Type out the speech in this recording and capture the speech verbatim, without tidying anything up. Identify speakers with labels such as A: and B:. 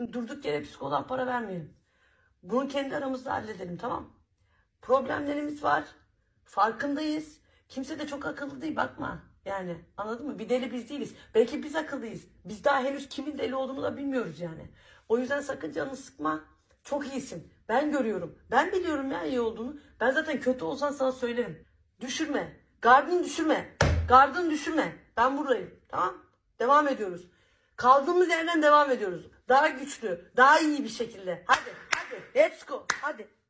A: Şimdi durduk yere psikoloğa para vermeyelim. Bunu kendi aramızda halledelim, tamam. Problemlerimiz var. Farkındayız. Kimse de çok akıllı değil, bakma. Yani anladın mı? Bir deli biz değiliz. Belki biz akıllıyız. Biz daha henüz kimin deli olduğunu da bilmiyoruz yani. O yüzden sakın canını sıkma. Çok iyisin. Ben görüyorum. Ben biliyorum ya iyi olduğunu. Ben zaten kötü olsan sana söylerim. Düşürme. Gardını düşürme. Gardını düşürme. Ben buradayım. Tamam? Devam ediyoruz. Kaldığımız yerden devam ediyoruz. Daha güçlü, daha iyi bir şekilde. Hadi, hadi. Let's go. Hadi.